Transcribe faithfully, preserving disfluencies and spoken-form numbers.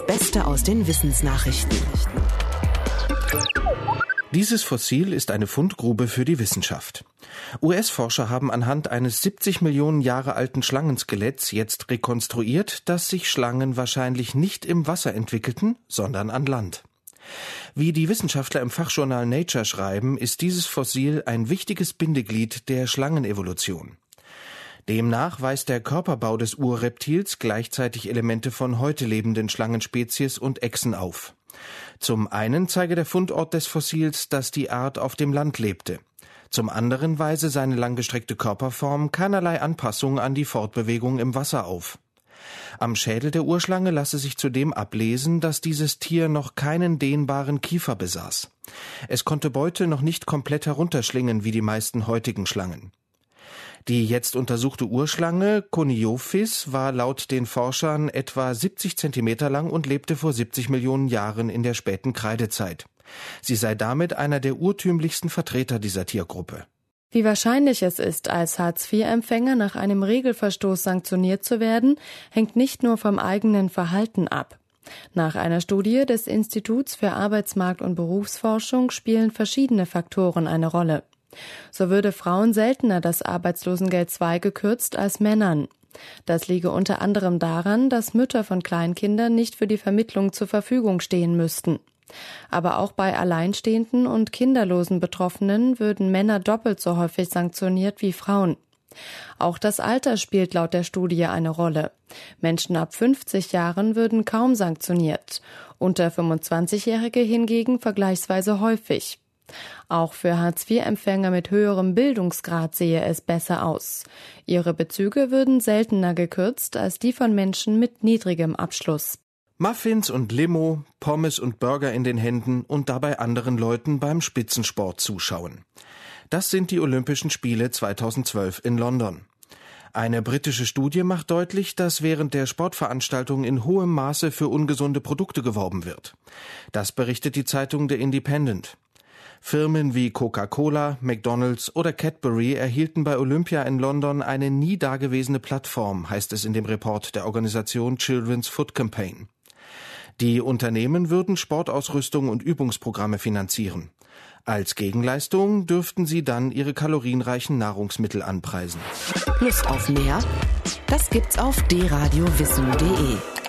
Beste aus den Wissensnachrichten. Dieses Fossil ist eine Fundgrube für die Wissenschaft. U S-Forscher haben anhand eines siebzig Millionen Jahre alten Schlangenskeletts jetzt rekonstruiert, dass sich Schlangen wahrscheinlich nicht im Wasser entwickelten, sondern an Land. Wie die Wissenschaftler im Fachjournal Nature schreiben, ist dieses Fossil ein wichtiges Bindeglied der Schlangenevolution. Demnach weist der Körperbau des Urreptils gleichzeitig Elemente von heute lebenden Schlangenspezies und Echsen auf. Zum einen zeige der Fundort des Fossils, dass die Art auf dem Land lebte. Zum anderen weise seine langgestreckte Körperform keinerlei Anpassung an die Fortbewegung im Wasser auf. Am Schädel der Urschlange lasse sich zudem ablesen, dass dieses Tier noch keinen dehnbaren Kiefer besaß. Es konnte Beute noch nicht komplett herunterschlingen wie die meisten heutigen Schlangen. Die jetzt untersuchte Urschlange Coniophis war laut den Forschern etwa siebzig Zentimeter lang und lebte vor siebzig Millionen Jahren in der späten Kreidezeit. Sie sei damit einer der urtümlichsten Vertreter dieser Tiergruppe. Wie wahrscheinlich es ist, als Hartz vier Empfänger nach einem Regelverstoß sanktioniert zu werden, hängt nicht nur vom eigenen Verhalten ab. Nach einer Studie des Instituts für Arbeitsmarkt- und Berufsforschung spielen verschiedene Faktoren eine Rolle. So würde Frauen seltener das Arbeitslosengeld zwei gekürzt als Männern. Das liege unter anderem daran, dass Mütter von Kleinkindern nicht für die Vermittlung zur Verfügung stehen müssten. Aber auch bei alleinstehenden und kinderlosen Betroffenen würden Männer doppelt so häufig sanktioniert wie Frauen. Auch das Alter spielt laut der Studie eine Rolle. Menschen ab fünfzig Jahren würden kaum sanktioniert, unter fünfundzwanzigjährige hingegen vergleichsweise häufig. Auch für Hartz vier Empfänger mit höherem Bildungsgrad sehe es besser aus. Ihre Bezüge würden seltener gekürzt als die von Menschen mit niedrigem Abschluss. Muffins und Limo, Pommes und Burger in den Händen und dabei anderen Leuten beim Spitzensport zuschauen. Das sind die Olympischen Spiele zweitausendzwölf in London. Eine britische Studie macht deutlich, dass während der Sportveranstaltungen in hohem Maße für ungesunde Produkte geworben wird. Das berichtet die Zeitung The Independent. Firmen wie Coca-Cola, McDonald's oder Cadbury erhielten bei Olympia in London eine nie dagewesene Plattform, heißt es in dem Report der Organisation Children's Food Campaign. Die Unternehmen würden Sportausrüstung und Übungsprogramme finanzieren. Als Gegenleistung dürften sie dann ihre kalorienreichen Nahrungsmittel anpreisen. Lust auf mehr? Das gibt's auf d radio wissen punkt de.